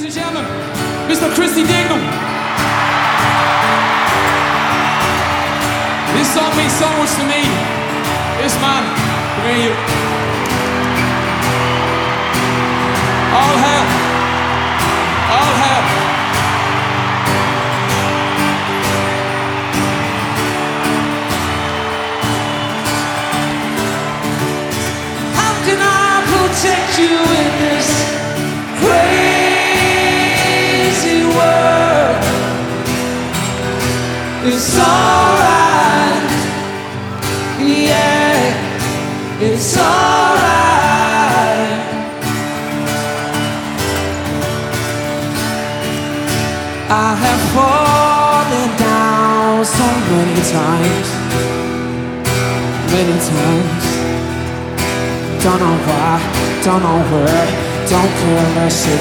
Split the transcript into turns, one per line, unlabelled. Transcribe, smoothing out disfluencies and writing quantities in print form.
and gentlemen, Mr. Christy Dignam. This song means so much to me. This man, bring you. All hell. All hell. How can I protect you in this crazy world? It's alright, yeah, it's alright. I have fallen down so many times. Don't know why, don't know where, don't care unless it